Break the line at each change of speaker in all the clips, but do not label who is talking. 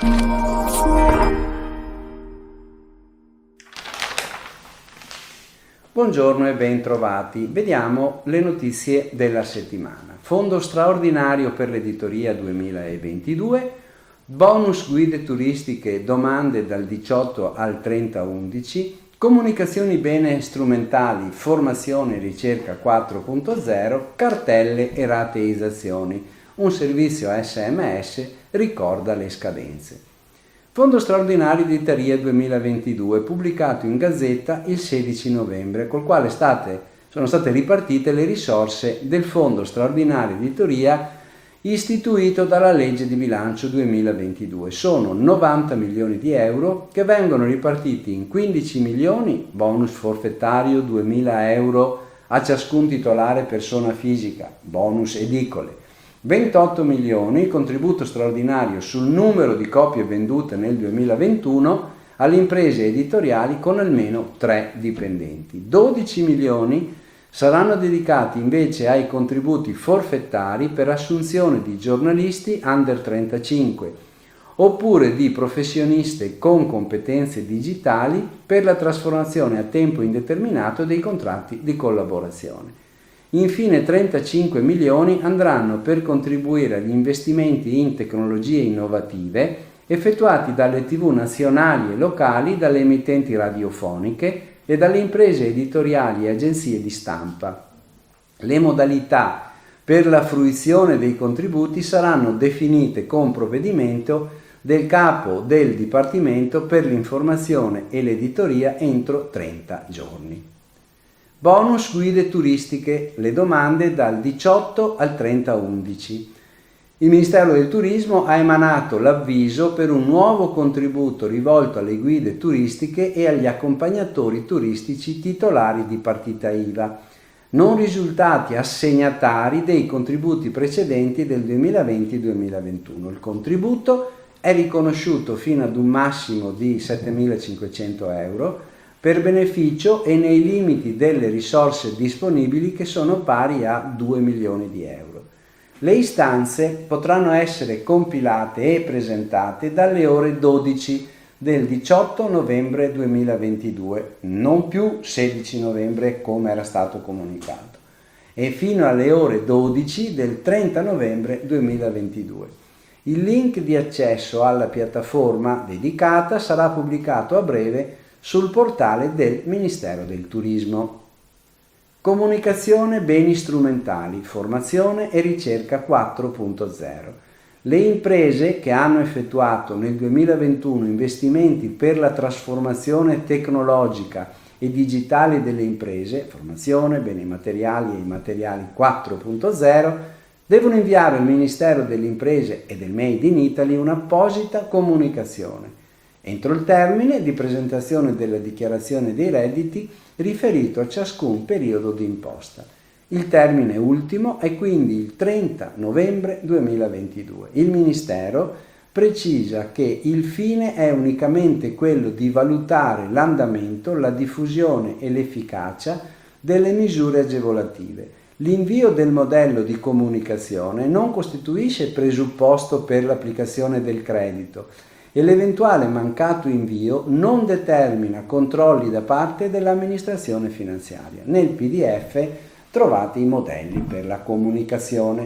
Buongiorno e ben trovati. Vediamo le notizie della settimana. Fondo straordinario per l'editoria 2022, bonus guide turistiche, domande dal 18 al 30/11, comunicazioni bene strumentali, formazione e ricerca 4.0, cartelle e rateizzazioni. Un servizio SMS ricorda le scadenze. Fondo straordinario di editoria 2022, pubblicato in Gazzetta il 16 novembre, col quale sono state ripartite le risorse del Fondo straordinario di editoria istituito dalla legge di bilancio 2022. Sono 90 milioni di euro che vengono ripartiti in 15 milioni, bonus forfettario 2.000 euro a ciascun titolare persona fisica, bonus edicole, 28 milioni, contributo straordinario sul numero di copie vendute nel 2021 alle imprese editoriali con almeno 3 dipendenti. 12 milioni saranno dedicati invece ai contributi forfettari per assunzione di giornalisti under 35 oppure di professioniste con competenze digitali per la trasformazione a tempo indeterminato dei contratti di collaborazione. Infine 35 milioni andranno per contribuire agli investimenti in tecnologie innovative effettuati dalle TV nazionali e locali, dalle emittenti radiofoniche e dalle imprese editoriali e agenzie di stampa. Le modalità per la fruizione dei contributi saranno definite con provvedimento del capo del Dipartimento per l'informazione e l'editoria entro 30 giorni. Bonus guide turistiche, le domande dal 18 al 30/11. Il Ministero del Turismo ha emanato l'avviso per un nuovo contributo rivolto alle guide turistiche e agli accompagnatori turistici titolari di partita IVA, non risultati assegnatari dei contributi precedenti del 2020-2021. Il contributo è riconosciuto fino ad un massimo di 7.500 euro per beneficio e nei limiti delle risorse disponibili che sono pari a 2 milioni di euro. Le istanze potranno essere compilate e presentate dalle ore 12 del 18 novembre 2022, non più 16 novembre come era stato comunicato, e fino alle ore 12 del 30 novembre 2022. Il link di accesso alla piattaforma dedicata sarà pubblicato a breve sul portale del Ministero del Turismo. Comunicazione beni strumentali, formazione e ricerca 4.0. Le imprese che hanno effettuato nel 2021 investimenti per la trasformazione tecnologica e digitale delle imprese, formazione, beni materiali e immateriali 4.0, devono inviare al Ministero delle Imprese e del Made in Italy un'apposita comunicazione entro il termine di presentazione della dichiarazione dei redditi riferito a ciascun periodo di imposta. Il termine ultimo è quindi il 30 novembre 2022. Il Ministero precisa che il fine è unicamente quello di valutare l'andamento, la diffusione e l'efficacia delle misure agevolative. L'invio del modello di comunicazione non costituisce presupposto per l'applicazione del credito e l'eventuale mancato invio non determina controlli da parte dell'amministrazione finanziaria. Nel PDF trovate i modelli per la comunicazione.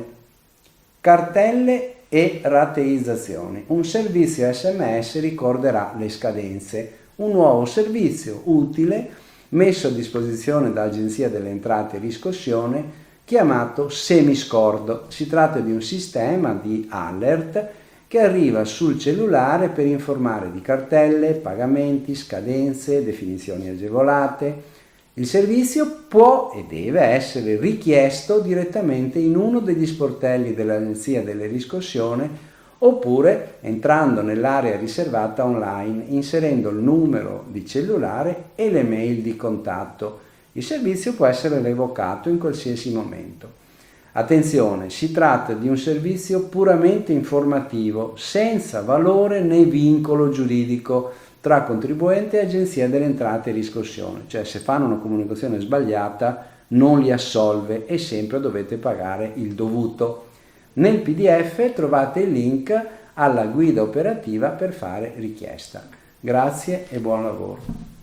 Cartelle e rateizzazioni. Un servizio SMS ricorderà le scadenze. Un nuovo servizio utile messo a disposizione dall'Agenzia delle Entrate e Riscossione chiamato Semiscordo. Si tratta di un sistema di alert che arriva sul cellulare per informare di cartelle, pagamenti, scadenze, definizioni agevolate. Il servizio può e deve essere richiesto direttamente in uno degli sportelli dell'Agenzia delle Riscossione oppure entrando nell'area riservata online, inserendo il numero di cellulare e le mail di contatto. Il servizio può essere revocato in qualsiasi momento. Attenzione, si tratta di un servizio puramente informativo, senza valore né vincolo giuridico tra contribuente e Agenzia delle Entrate e Riscossione, cioè se fanno una comunicazione sbagliata non li assolve e sempre dovete pagare il dovuto. Nel PDF trovate il link alla guida operativa per fare richiesta. Grazie e buon lavoro.